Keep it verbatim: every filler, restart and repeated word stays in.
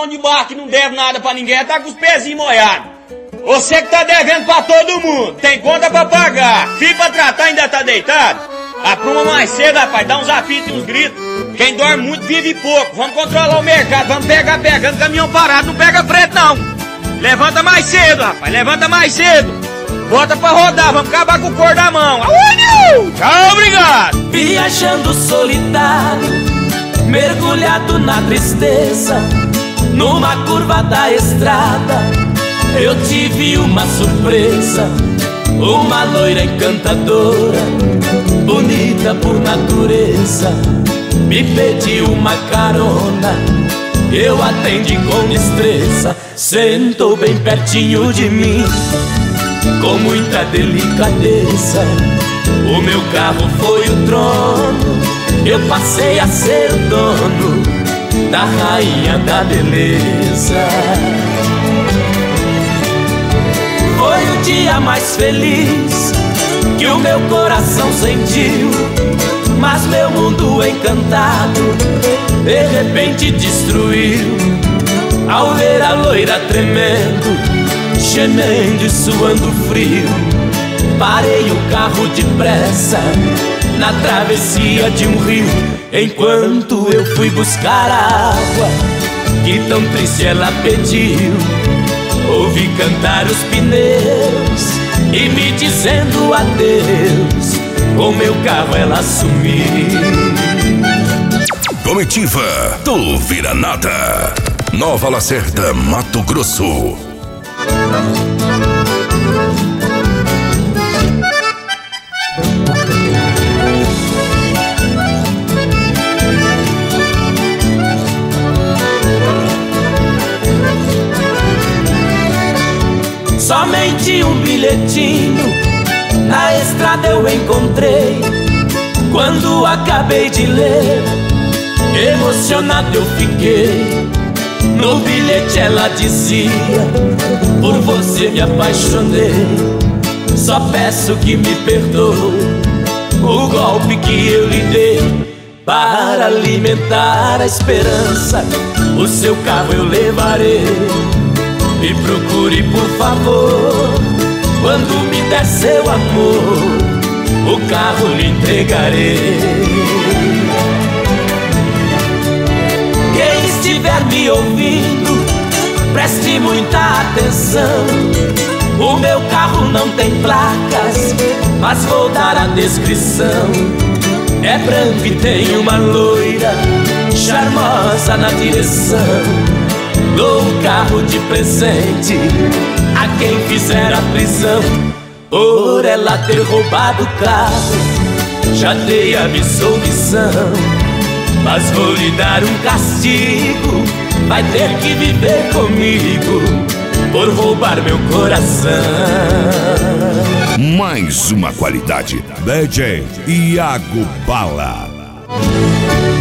dono de bar que não deve nada pra ninguém, tá com os pezinhos molhados. Você que tá devendo pra todo mundo, tem conta pra pagar, filho pra tratar ainda tá deitado? Apruma mais cedo, rapaz, dá uns apitos e uns gritos. Quem dorme muito vive pouco. Vamos controlar o mercado, vamos pegar pegando caminhão parado, não pega frete não. Levanta mais cedo, rapaz, levanta mais cedo. Bota pra rodar, vamos acabar com o cor da mão. Tchau, obrigado. Viajando solitário, mergulhado na tristeza, numa curva da estrada, eu tive uma surpresa. Uma loira encantadora, bonita por natureza, me pediu uma carona. Eu atendi com destreza, sentou bem pertinho de mim, com muita delicadeza. O meu carro foi o trono, eu passei a ser o dono da rainha da beleza. Foi o dia mais feliz que o meu coração sentiu, mas meu mundo encantado de repente destruiu, ao ver a loira tremendo, gemendo e suando frio. Parei o carro depressa na travessia de um rio, enquanto eu fui buscar água que tão triste ela pediu. Ouvi cantar os pneus e me dizendo adeus, com meu carro ela sumiu. Comitiva do Viranata, Nova Lacerda, Mato Grosso. Somente um bilhetinho na estrada eu encontrei. Quando acabei de ler, emocionado eu fiquei. No bilhete ela dizia: por você me apaixonei, só peço que me perdoe o golpe que eu lhe dei. Para alimentar a esperança, o seu carro eu levarei. Me procure por favor, quando me der seu amor, o carro lhe entregarei. Quem estiver me ouvindo, preste muita atenção. O meu carro não tem placas, mas vou dar a descrição. É branco e tem uma loira charmosa na direção. Dou um carro de presente a quem fizer a prisão, por ela ter roubado o carro. Já dei a missão, mas vou lhe dar um castigo. Vai ter que viver comigo por roubar meu coração. Mais uma qualidade, D J Iago Bala.